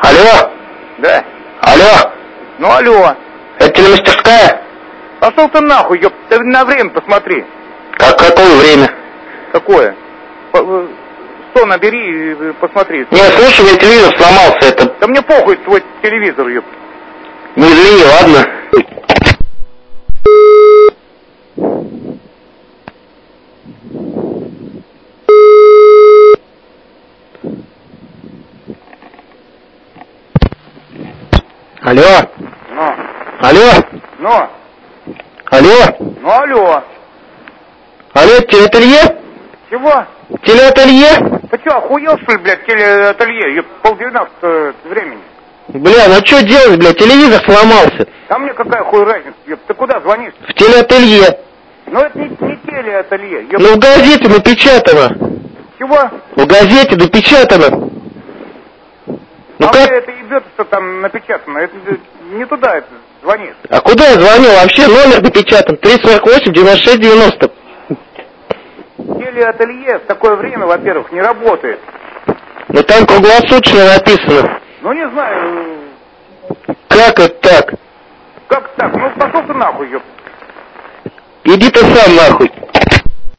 Алло? Да. Алло? Ну алло. Это телемастерская? Пошел ты нахуй, ёп, ты на время посмотри. Какое время? Какое? 100 набери и посмотри. Не, слушай, у меня телевизор сломался, это... Да мне похуй твой телевизор, ёп. Не извини, ладно? Алло? Ну. Алло? Ну. Алло? Ну алло. Алло, телеателье? Чего? Телеателье? Ты что, охуел, что ли, блядь, телеателье? Ёп, 8:30 времени. Бля, ну что делать, блядь, телевизор сломался. А мне какая хуй разница, ёп, ты куда звонишь? В телеателье. Ну это не телеателье, ёп. Ну в газете напечатано. Чего? В газете напечатано. Ну А как? мне это ебет, что там напечатано, это не туда это звонишь. А куда я звонил? Вообще номер напечатан. 348 96 90. Телеателье в такое время, во-первых, не работает. Ну там круглосуточно написано. Ну не знаю. Как это так? Как так? Ну пошел ты нахуй, ёп. Иди ты сам нахуй.